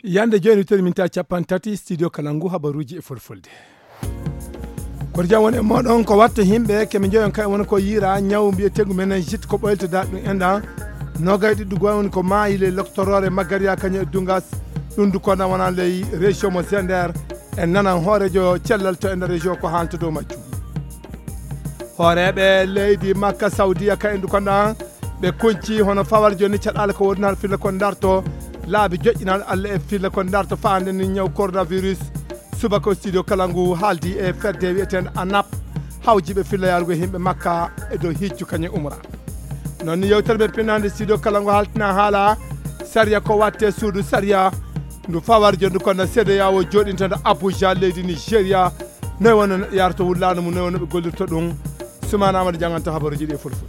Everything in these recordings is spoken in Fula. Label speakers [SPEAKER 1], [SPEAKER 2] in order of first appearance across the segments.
[SPEAKER 1] Yande joni terminta capantati studio Kalangu habaruji e fulfulde. Korja woni modon ko watta himbe kemi joyon kay won ko yira nyaw mbiye tegu men jit ko boylto dadum enda no gaydi du gon ko maayile doctorore magaria kany dungas dundu ko na wana ley région mo Zender en nanan horejo cellal to en région ko hanto do maccu horebe leydi Makka Saudiya kay ndu ko na be konci hono fawar joni cadal ko wonal fille ko darto laabi jojjinal alla e fille ko darto faande ni nyaw coronavirus subako studio Kalangu haldi e fedde wieten anap hawjibe fille yargo himbe Makka e do hijju kany umra non yewterbe pinande studio Kalangu haltina hala sariya ko watte suudu sariya ndu fawar jondu kono sede yawo jodintande Abuja leydi Nigeria ne wona yarto wullano mu ne wona be gollirto dum sumana amade janganta habaruji di fulful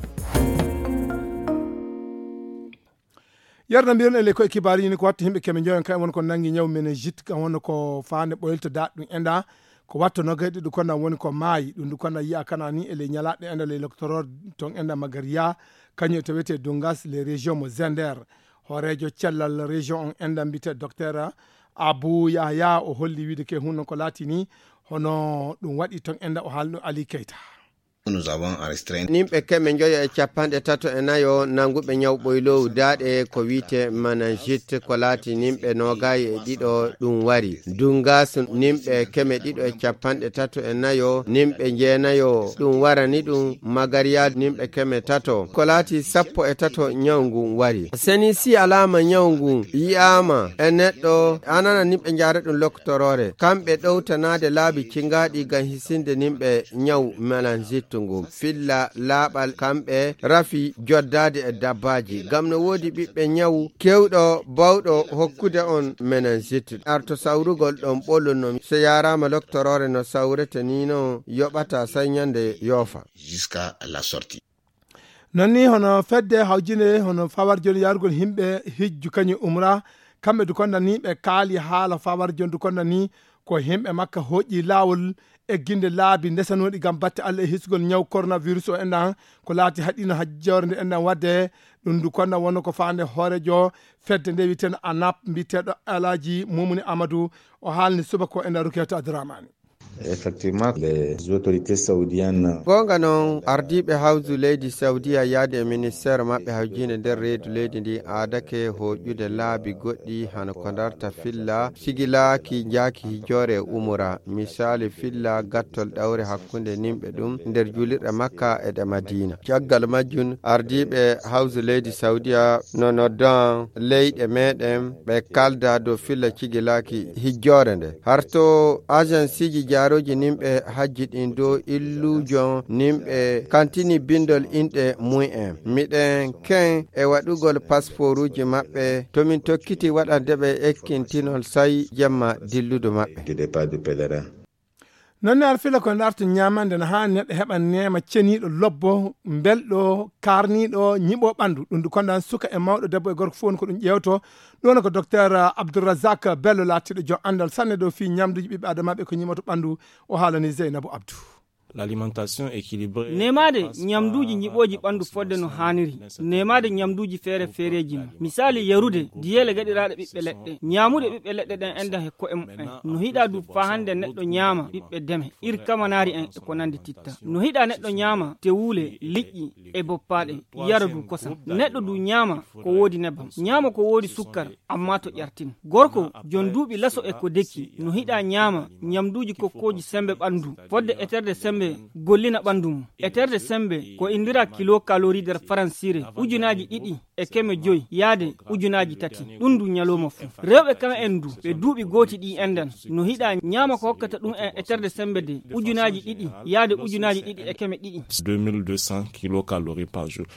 [SPEAKER 1] yarna mbiyon ele ko kibari ni ko watta himbe keme joyon kay won ko nangi nyaw men jit ka won ko faande boylto dadum enda ko watto no gaydi du kono woni ko maayi dum du kono yi'a kana ni ele nyalaade enda le docteur ton enda magaria kanyo to wete dungas les régions mo Zender horejo cellal région on enda mbite docteur Abou Yahya o holli wiide ke hunno ko latini hono dum wadi ton enda o halno Ali Keita.
[SPEAKER 2] Nous avons enregistré
[SPEAKER 3] nimɓe keme joyo e capanɗe tato e nayo nanguɓe ñawɓoylow daaɗe ko wiite managite ko laati nimɓe nogayi e ɗiɗo ɗum wari dungas nimɓe keme ɗiɗo e capanɗe tato e nayo nimɓe jeenayo ɗum warani ɗum magaria nimɓe keme tato ko laati sappo e tato ñaw ngun wari seni si alama ñaw ngun yiyama e neɗɗo anana nimɓe jaare ɗum loktorore kamɓe ɗowtanade laabi cingaɗi gam hisinde nimɓe ñaw managite filla laaɓal kamɓe rafi joddade e dabbaji gam no woodi ɓiɓɓe ñaw kewɗo bawɗo hokkude on meningite arto sawrugol ɗon ɓolluno so yarama doctorore no sawrete ni no yoɓata say ñande yoofa
[SPEAKER 2] jusqu'à la sortie.
[SPEAKER 1] Nonni hono fedde hawjine hono fawar joni yargol himɓe hijju kañum umra kamɓe du konda ni ɓe kaali haala fawar joni du konda ni ko himɓe Makka hoƴƴi laawol e ginde laabi ndesanoɗi gam batte Allah e hisgol ñaw coronavirus o endan ko laati haɗino hajjore nde endan wadde ɗum du konna wonno ko faande hoorejo fedde nde wiyeten anap mbiteɗo Alaji Mumuni Amadou o haalni subako endan Rukiyatou Abdourahmane.
[SPEAKER 4] Effectivement, les autorités saoudiennes
[SPEAKER 3] gonga non ardiɓe hawju leydi Saudiya yaade e ministére maɓɓe hawjinde nder reedu leydi ndi aadake hoƴƴude laabi goɗɗi hano ko darta filla sigilaaki jaaki hijore e umura misali filla gattol ɗawre hakkunde nimɓe ɗum nder julirɗe Makka e ɗe Madina caggal majjun ardiɓe hawju leydi Saudiya no noddan leyɗe meɗen ɓe kalda dow filla sigilaaki hijjore nde harto agence ji jaroji nimɓe hajji ɗin dow illujon nimɓe kantini bindol inɗe mu'en miɗen ken e waɗugol passeport uji maɓɓe tomin tokkiti waɗande ɓe ekkintinol say jemma dilludo maɓɓe.
[SPEAKER 1] nonne alfila ko darto ñamande no ha neɗɗo heɓa nema ceniɗo lobbo belɗo karniɗo ñiɓo ɓandu ɗum du kondan suka e mawɗo debbo e gorko fof ko ɗum ƴewto ɗon ko docteur Abdourazak Bello latiɗo jo andal sanne dow fi ñamduji ɓiɓɓe adamaɓe ko ñimoto ɓandu o haalani Zeynabou Abdou.
[SPEAKER 5] L'alimentation équilibrée
[SPEAKER 6] nemade nyamduji nyiboji bandu fodde no haniri nemade nyamduji fere fereji misali yarude diyele gadiraade bibbe ledde nyamude bibbe ledde den enda he ko no hida du fa hande neddo nyama bibbe deme ir kamanari en e ko nandi titta no hida neddo nyama te wule liƴƴi e boppade yaradu kosa neddo du nyama ko wodi nebam nyama ko wodi sukkar amma to ƴartin gorko jondubi laso e ko deki no hida nyama nyamduji kokkoji sembe bandu fodde eterde sembe gollina bandum eterde sembe ko indira kilo calorie der faransire ujunaji ɗiɗi e keme joyi yaade ujunaji tati ɗum du nyaloma fu rewɓe kama en du ɓe duuɓi gooti ɗi enden no hiɗa nyama ko hokkata ɗum en eterde sembe de ujunaji ɗiɗi yaade ujunaji ɗiɗi e keme ɗiɗi
[SPEAKER 5] 2200 kilocalories par jour.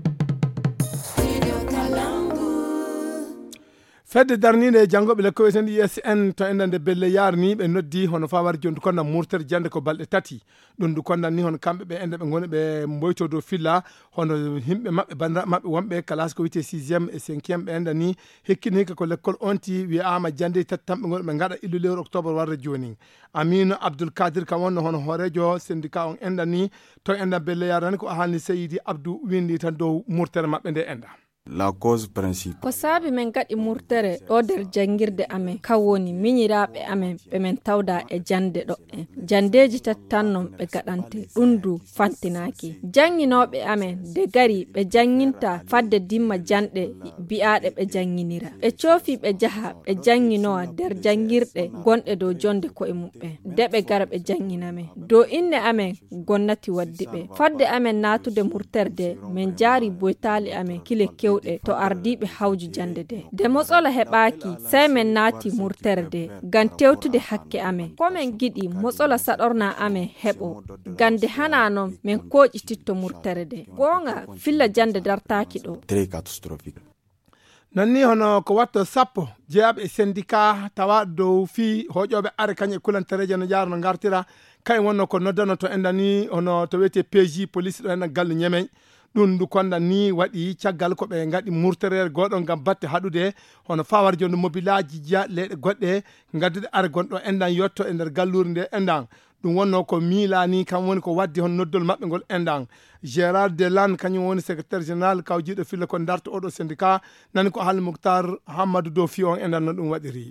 [SPEAKER 1] fedde darnide jangoɓe le koyeten ISN to endande belle yarni ɓe noddi hono fawar jondu konna murtere jande ko balɗe tati ɗum du konnan ni hono kamɓe ɓe ende ɓe goni ɓe mboyto dow filla hono himɓe maɓɓe bandiraɓe maɓɓe wonɓe classe ko wiyete 6e et 5e ɓe enda ni hekkini hikka ko l'école onti wiyama jande tati tan ɓe goni ɓe gaɗa illu lewru octobre warde joni Aminu Abdoul Kadir kam wonno hono horejo syndicat on enda ni to enda belle yarani ko haalni Seydi Abdou windi tan dow murtere maɓɓe nde enda
[SPEAKER 7] La cause principale.
[SPEAKER 8] Ko saabi men gaɗi murtere ɗo nder jangirde amen kawoni miñiraɓe amen ɓe men tawda e jande ɗo en jandeji tattannon ɓe gaɗante ɗundu fantinaki janginoɓe amen de gari ɓe janginta fadde dimma janɗe bi'aɗe ɓe janginira ɓe coofi ɓe jaha ɓe janginowa nder jangirɗe gonɗe dow jonde koye muɓɓe de ɓe gara ɓe janginamen dow inne amen gonnati waddi ɓe fadde amen natude murterde min jaari boytali amen kile kewɗe to ardiɓe hawju jande de motsala heɓaki sai min naati murterde gan tewtude hakke amen komin giɗi motsala saɗorna amen heɓo gande hana non min koƴititto murterde gonga filla jande dartaki ɗo
[SPEAKER 7] Très catastrophique.
[SPEAKER 1] nonni hono ko watto sappo jeeyaɓe e syndicat tawa dow fi hoƴoɓe are kañe kulantareje no jaara no gartira kay wonno ko noddano to endani hono to wiyete PJ police ɗo henna galle ñemey ɗum ndu konda ni waɗi caggal ko ɓe gaɗi murterere goɗon gam batte haɗude hono fawar jonde mobilaji jiya leyɗe goɗɗe gaddude are gonɗo endan yotto e nder gallure nde endan ɗum wonno ko miilani kam woni ko waddi hon noddol maɓɓe ngol endan Gérard Delan kañum woni secrétaire général kawjiɗo fille ko darto oɗo syndicat nani ko Hal Mouktar Hamadou dow fi on endan no ɗum waɗiri.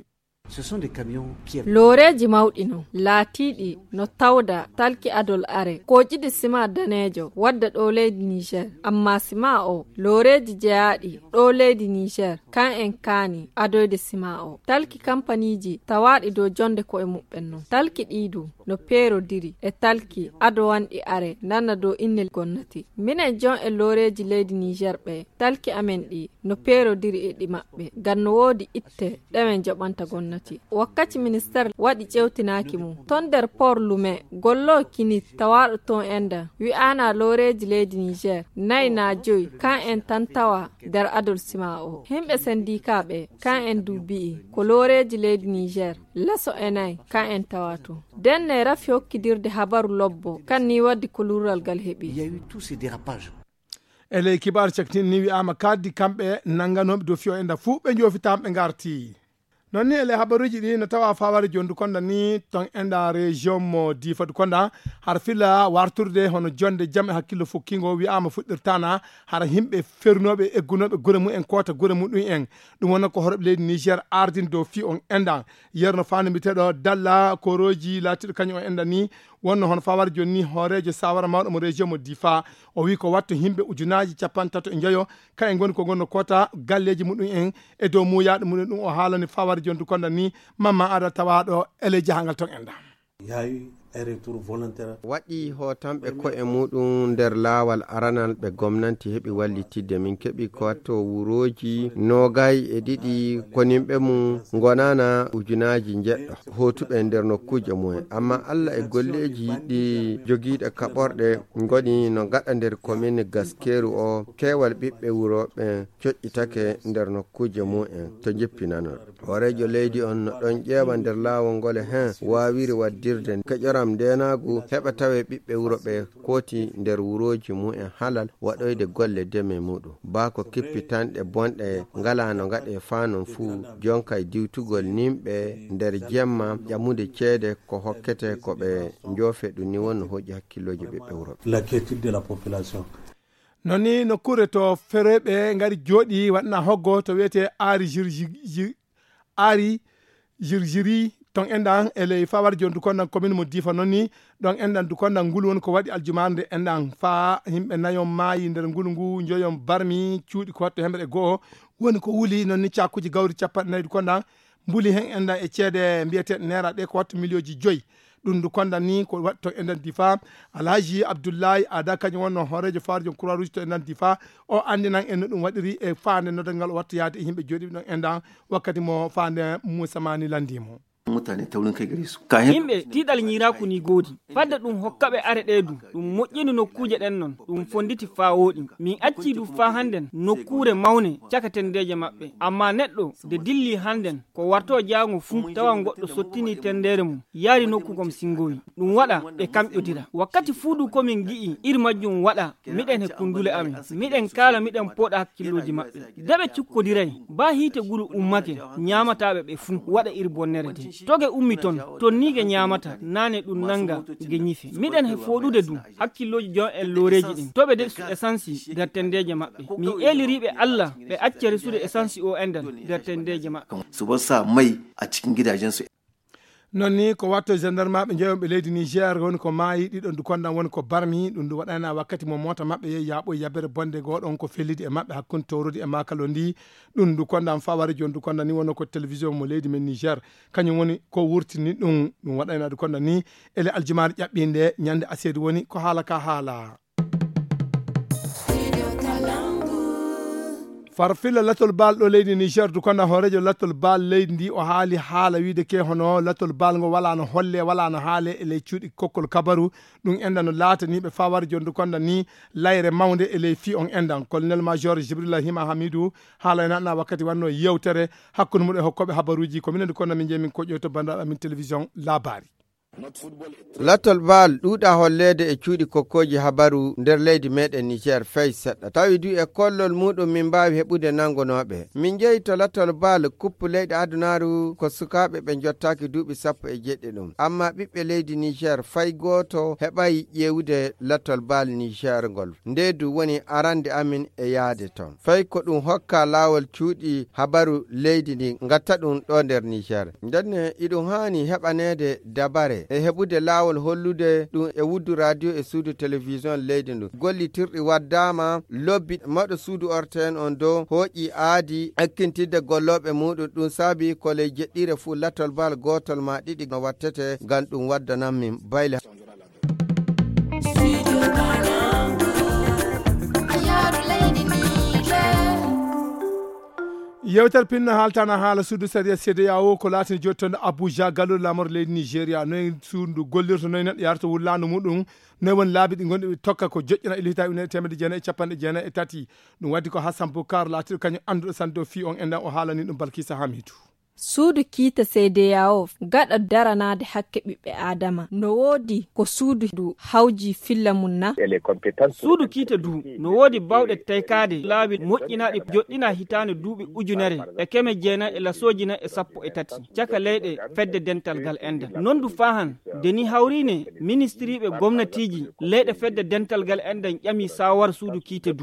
[SPEAKER 8] looreji mawɗi no laatiɗi no tawda talki adol are koƴiɗi sima danejo wadda ɗo leydi Niger amma sima o looreji jeyaɗi ɗo leydi Niger kan en kaani adoyde sima o talki kampaniji tawaɗi dow jonde koye muɓɓen no talki ɗiɗu no peerodiri e talki adowanɗi are nanna dow innel gonnati minen jon e looreji leydi Niger ɓe talki amen ɗi no peerodiri e ɗi maɓɓe ngam no woodi itte ɗemen joɓanta gonnati wakkati ministére waɗi ƴewtinaki mum ton nder port lume gollo kini tawaɗo ton enda wi'ana looreji leydi Niger nayi na joyi kan en tan tawa nder adol sima o himɓe syndicat kan en dubi'i ko looreji leydi Niger laso e nayi kan en tawato denne rafi hokkidirde habaru lobbo kan ni waddi ko lural gal heɓi
[SPEAKER 1] ele kibar caktin ni wi'ama kaddi kamɓe nanganoɓe dow fiyo enda fuu ɓe jofitama ɓe garti nonni ele habaruji ɗi no tawa faware jondu konda ni ton enda région mo difadu konda har filla warturde hono jonde jam e hakkillo fukkingo wi'ama fuɗɗirtana hara himɓe fernoɓe eggunoɓe gure mumen kota gure muɗum en ɗum wonno ko horɓe leydi Niger ardin dow fi on enda yerno fande mbiteɗo Dalla Koroji latiɗo kañum o enda ni wonno hono faware joni hoorejo sawara mawɗo mo région mo Difa o wi ko watto himɓe ujunaji 50 e jeeyo ka en goni ko gonno kota galleji muɗum en e dow muyaɗo muɗum ɗum o haalani faware jondu konda ni mamma ada tawaɗo ele jahangal ton enda
[SPEAKER 3] waɗi hotanɓe ko'e muɗum nder laawal aranal ɓe gomnanti heɓi wallitidde min keɓi ko watto wuroji nogay e ɗiɗi konimɓe mum gonana ujunaji jeɗɗo hotuɓe nder nokkuje mumen amma Allah e golleji ɗi jogiiɗe kaɓorɗe goni no gaɗa nder commune Gaskeru o kewal ɓiɓɓe wuroɓe coƴƴitake nder nokkuje mumen to jippinanol horejo leydi on no ɗon ƴeewa nder laawol ngol hen wawiri waddirde keƴoram ndenagu heɓa tawe ɓiɓɓe wuro ɓe koti nder wuroji mumen halal waɗoyde golle deme muɗum bako kippitanɗe bonɗe ngala no gaɗe fanon fuu jonka diwtugol nimɓe nder jemma ƴamude ceede ko hokkete ko ɓe joofe ɗum ni wonno hoƴi hakkilloji ɓiɓɓe wuro
[SPEAKER 9] la quiétude de la population
[SPEAKER 1] nonni nokkure to fereɓe ngari jooɗi waɗna hoggo to wiyete ari jirjiri ton endan ele fawar jondu kondan commune mo Difa nonni ɗon endan du kondan ngulu woni ko waɗi aljumande endan fa himɓe nayon maayi nder ngulu ngu joyon barmi cuuɗi ko watto hemɓe go'o woni ko wuli nonni cakkuji gawri 40 du kondan mbuli hen endan e ceede mbiyeteɗe naira ɗe ko watto millioji 5 ɗum du kondan ni ko waɗi to endan Difa Alhaji Abdoulaye Ada kañum wonno horejo fawar Croix Rouge to endan Difa o andinan en no ɗum waɗiri e fande nodal ngal o watta yaade e yimɓe jooɗiɓe ɗon endan wakkati mo fande Moussa Mani landimo
[SPEAKER 9] mutane taurin kai gare su
[SPEAKER 6] yimɓe tiɗal ñiraku ni goodi fadde ɗum hokkaɓe are ɗeedu ɗum moƴƴini nokkuje ɗen non ɗum fonditi fa woɗi min acci ɗum fa hannden nokkure mawne cakatendeje maɓɓe amma neɗɗo de dilli hannden ko warto jaango fuu tawa goɗɗo sottini tendere mum yaari nokkugom singoyi ɗum waɗa ɓe kamƴodira wakkati fuuɗu komin gi'i iri majjum waɗa miɗen he kundule amen miɗen kala miɗen poɗa hakkilloji maɓɓe deɓe cukkodiray ba hiite gulu ummake ñamataɓe ɓe fuu waɗa iri bonnere de toge ummi ton nige nyamata nane ɗum nanga ge nyife miɗen he foɗude dum hakkilloji jon en loreji ɗin toɓe de essence nder tendeje maɓɓe mi eliriɓe Allah ɓe acca resude essence o endan nder tendeje maɓɓe
[SPEAKER 9] su bar sa mai a cikin gidajensu.
[SPEAKER 1] non ni ko watto gendarme ɓe jeeyoɓe leydi Niger woni ko maayi ɗiɗon du konɗan woni ko barmi ɗum du waɗana wakkati mo mota maɓɓe yehi yaɓoy yabere bonde goɗon ko fellidi e maɓɓe hakkunde towrude e makalo ndi ɗum du konɗan fawari joni du konɗan ni woni ko télévision mo leydi men Niger kañum woni ko wurtini ɗum waɗana du konɗan ni ele aljumari ƴaɓɓinde ñande aseedi woni ko haala ka haala farfilla latol bal ɗo leydi Niger du konda horejo latol bal leydi ndi o haali haala wiide ke hono latol bal ngo wala no holle wala no haale e ley cuuɗi kokkol kabaru ɗum enda no laataniɓe fawar jon du konda ni layre mawde e ley fi on endan colonel major Jibrila Hima Hamidou haala e nanna wakkati wanno yewtere hakkude muɗum e hokkoɓe habaruji ko minen du konda min jeeyi min koƴƴo to bandaɓe amin télévision labari
[SPEAKER 3] latol bal ɗuuɗa hollede e cuuɗi kokkoji habaru nder leydi meɗen Niger fey seɗɗa tawi du e kollol muɗum min mbawi heɓude nangonoɓe min jeeyi to latol bal kuppu leydi adunaru ko sukaɓe ɓe jottaki duuɓi 17 ɗum amma ɓiɓɓe leydi Niger fay goto heɓay ƴewude latol bal Niger ngol ndedu woni arande amin e yaade ton fay ko ɗum hokka lawol cuuɗi habaru leydi ndi gatta ɗum ɗo nder Niger ndenne iɗum hani heɓanede dabare e heɓude laawol hollude ɗum e wuddu radio e suudu télévision leydi ndu gollitirɗi waddama lobbi maɗo suudu orten on dow hooƴi aadi ekkintidde golloɓe muɗum ɗum saabi kole jeɗɗire fuu latol bal gotol ma ɗiɗi no wattete ngam ɗum waddanammin bayle
[SPEAKER 1] yewtere pinna haaltana haala suudu saria CEDEAO ko laatini joni toon Abuja galol lamor leydi Nigéria noyi suudu gollirta noyi neɗɗo yarata wullandu muɗum noyi woni laabi ɗi gonɗi ɓe tokka ko joƴƴina ilhita ujunere temedde jeenayyi e capanɗe jeenayyi e tati ɗum waddi ko Hassan Boukar laatiɗo kañum anduɗo santo fi on endan o haalani ɗum Balkisa Hamidou
[SPEAKER 8] suudu kiita CEDEAO gaɗa daranade hakke ɓiɓɓe adama no woodi ko suudu du hawji filla mum na
[SPEAKER 6] suudu kiita du no woodi bawɗe taykade laabi moƴƴinaɗi joɗɗina hitande duuɓi ujunere e keme jeenayyi e lasojina e 13 caka leyɗe fedde dental gal enden non du fahan deni hawrine ministriɓe gomnatiji leyɗe fedde dental gal enden ƴami sawar suudu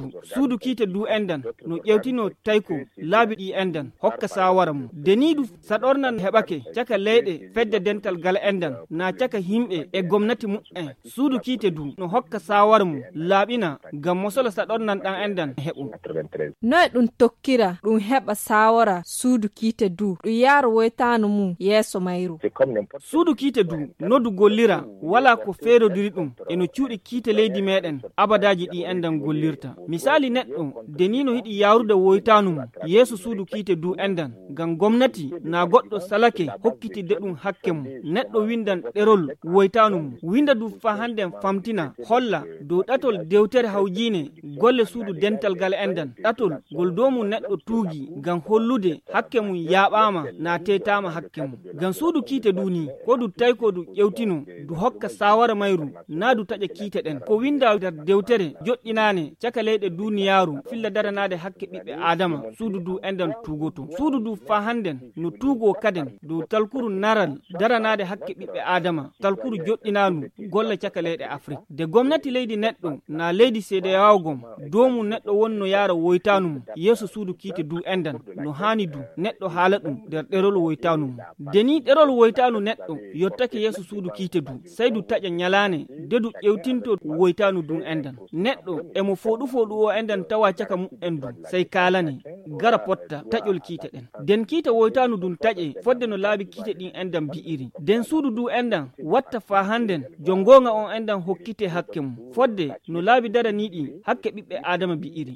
[SPEAKER 6] kiita du endan no ƴewtino tayko laabi ɗi endan hokka sawara mum deni saɗornan heɓake caka leyɗe fedde dental gal endan na caka himɓe e gomnati mu'en suudu kiite du no hokka sawar mum laaɓina ngam mosolo saɗornan ɗan endan heɓum
[SPEAKER 8] noye ɗum tokkira ɗum heɓa sawara suudu kiite du ɗum yaara woytanu mum yeeso mayru
[SPEAKER 6] suudu kiite du noddu gollira wala ko feerodiri ɗum eno cuuɗi kiite leydi meɗen abadaji ɗi endan gollirta misali neɗɗo deni no yiɗi yawrude woytanu mum yeeso suudu kiite du endan ngam gomnati na goɗɗo salake hokkitidde ɗum hakke mum neɗɗo windan ɗerol woytanu mum winda du fa handen famtina holla dow ɗatol dewtere hawjine golle suudu dental gal endan ɗatol gol dow mum neɗɗo tuugi ngam hollude hakke mum yaɓama na tetama hakke mum ngam suudu kiite duni ko du tawi ko du ƴewtino du hokka sawara mayru na du taƴa kiite ɗen ko winda nder dewtere joɗɗinane caka leyɗe duniyaru filla daranade hakke ɓiɓɓe adama suudu du endan tugoto suudu du fa handen no tuugo kaden dow talkuru naral daranade hakke ɓiɓɓe adama talkuru joɗɗinanu golle caka leyɗe Afrique de gomnati leydi neɗɗo na leydi CEDEAO gom domu neɗɗo wonno yaara woytanu mum yeeso suudu kiite du endan no hani du neɗɗo haala ɗum nder ɗerol woytanu mum deni ɗerol woytanu neɗɗo yottake yeeso suudu kiite du sey du taƴa ñalane de du ƴewtinto woytanu du endan neɗɗo emo foɗu o endan tawa caka mu'en du sey kalane gara potta taƴol kiite ɗen den kiite woytanu dun taƴe fodde no laabi kiite ɗin endan bi'iri den suudu du endan watta fa handen jongonga on endan hokkite hakke mum fodde no laabi daraniɗi hakke ɓiɓɓe adama bi'iri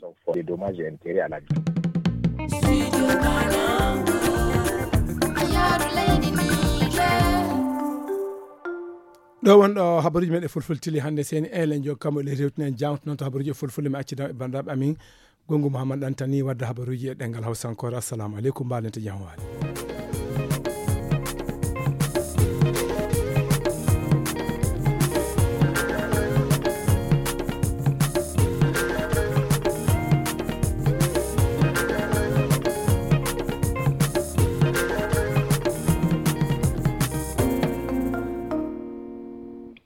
[SPEAKER 1] ɗo wonɗo habaruji meɗe fulfultili hannde seni elen jokkamo ele rewtinen jawto noon to habaruji e fulfulde mi accidam e bandaɓe amin Gongu Mouhammad Antani wadda habaruji e ɗengal Hawsankore. Assalamu aleykum, mbalente jam waali.